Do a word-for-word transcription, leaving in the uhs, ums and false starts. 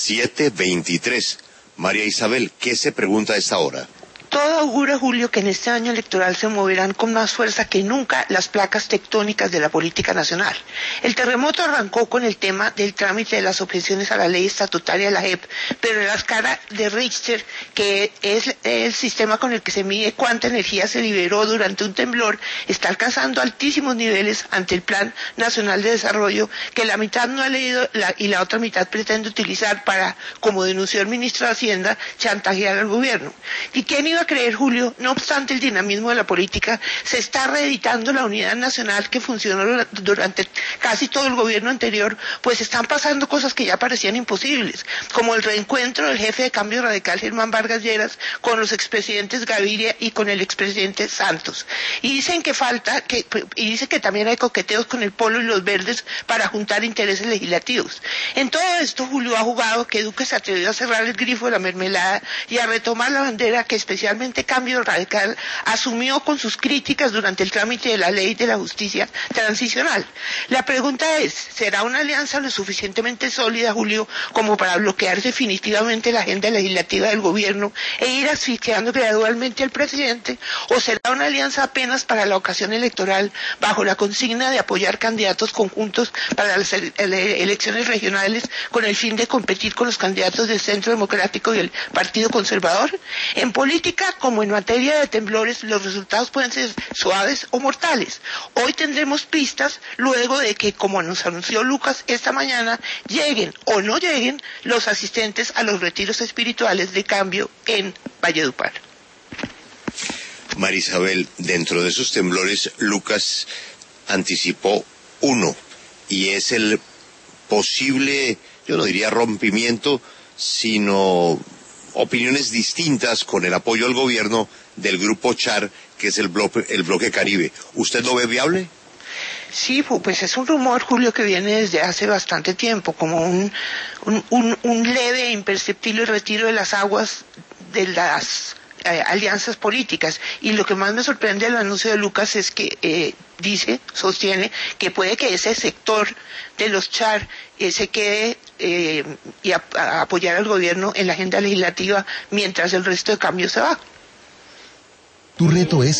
siete veintitrés. María Isabel, ¿qué se pregunta a esta hora? Todo augura, Julio, que en este año electoral se moverán con más fuerza que nunca las placas tectónicas de la política nacional. El terremoto arrancó con el tema del trámite de las objeciones a la ley estatutaria de la J E P, pero en la escala de Richter, que es el sistema con el que se mide cuánta energía se liberó durante un temblor, está alcanzando altísimos niveles ante el Plan Nacional de Desarrollo, que la mitad no ha leído la, y la otra mitad pretende utilizar para, como denunció el ministro de Hacienda, chantajear al gobierno. ¿Y quién iba a creer, Julio? No obstante el dinamismo de la política, se está reeditando la unidad nacional que funcionó durante casi todo el gobierno anterior, pues están pasando cosas que ya parecían imposibles, como el reencuentro del jefe de Cambio Radical, Germán Vargas Lleras, con los expresidentes Gaviria y con el expresidente Santos. Y dicen que falta, que, y dice que también hay coqueteos con el Polo y los Verdes para juntar intereses legislativos. En todo esto, Julio ha jugado que Duque se atrevió a cerrar el grifo de la mermelada y a retomar la bandera que especialmente Cambio Radical asumió con sus críticas durante el trámite de la ley de la justicia transicional. La pregunta es, ¿será una alianza lo suficientemente sólida, Julio, como para bloquear definitivamente la agenda legislativa del gobierno e ir asfixiando gradualmente al presidente? ¿O será una alianza apenas para la ocasión electoral, bajo la consigna de apoyar candidatos conjuntos para las ele ele elecciones regionales con el fin de competir con los candidatos del Centro Democrático y el Partido Conservador? En política, como en materia de temblores, los resultados pueden ser suaves o mortales. Hoy tendremos pistas luego de que, como nos anunció Lucas esta mañana, lleguen o no lleguen los asistentes a los retiros espirituales de Cambio en Valledupar. María Isabel, dentro de esos temblores, Lucas anticipó uno, y es el posible, yo no diría rompimiento, sino opiniones distintas con el apoyo al gobierno del grupo Char, que es el bloque, el bloque Caribe. ¿Usted lo ve viable? Sí, pues es un rumor, Julio, que viene desde hace bastante tiempo, como un, un, un, un leve e imperceptible retiro de las aguas de las eh, alianzas políticas. Y lo que más me sorprende del anuncio de Lucas es que eh, dice, sostiene, que puede que ese sector de los Char eh, se quede eh, y a, a apoyar al gobierno en la agenda legislativa mientras el resto de Cambio se va. Tu reto es